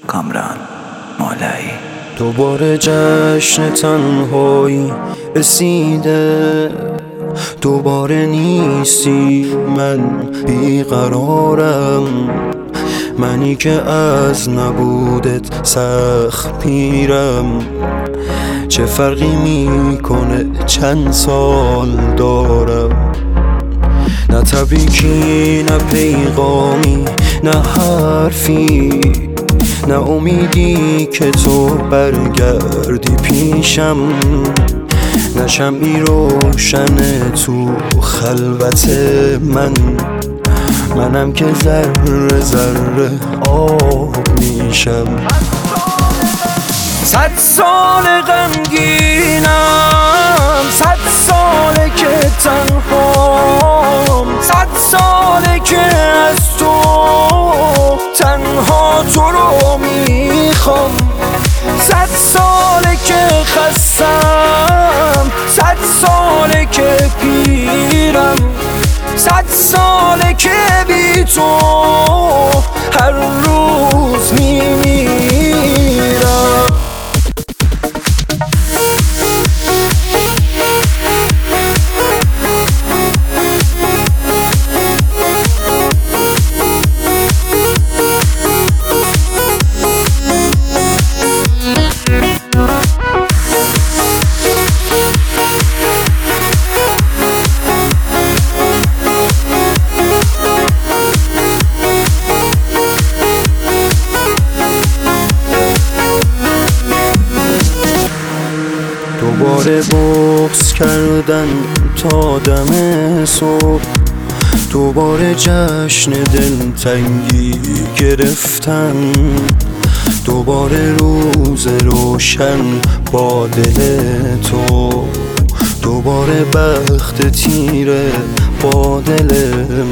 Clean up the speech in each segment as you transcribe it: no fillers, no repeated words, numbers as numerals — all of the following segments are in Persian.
کامران مولایی. دوباره جشن تنهایی رسیده، دوباره نیستی، من بیقرارم، منی که از نبودت سخت پیرم. چه فرقی میکنه چند سال دارم؟ نه تبریکی نه پیغامی نه حرفی، نه امیدی که تو برگردی پیشم، نه شمعی روشن تو خلوت منم که ذره ذره آب میشم. 100 سال غمگینم، 100 ساله که تنهام، 100 ساله که از تو تنها تو رو میخوام، 100 ساله که خستم، 100 ساله که پیرم، 100 ساله که بی تو هر روز میمیرم. دوباره بغض کردن تا دم صبح، دوباره جشن دلتنگی گرفتن، دوباره روز روشن با دل تو، دوباره بخت تیره با دل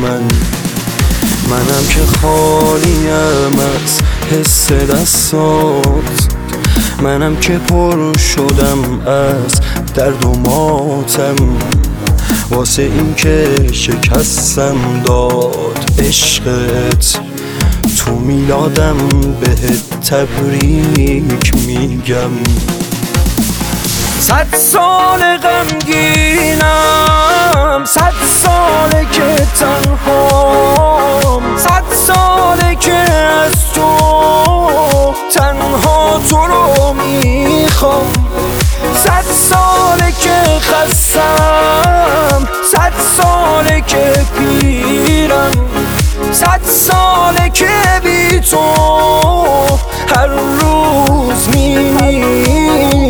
منم که خالیم از حس دستات، منم که پر شدم از درد و ماتم، واسه این که شکستم داد عشقت، تو میلادم بهت تبریک میگم. 100 سال غمگینم، 100 ساله که تنهام، 100 ساله که از تو تنها تو رو میخوام، 100 ساله که خستم، 100 ساله که پیرم، 100 ساله که بی تو هر روز میمیرم.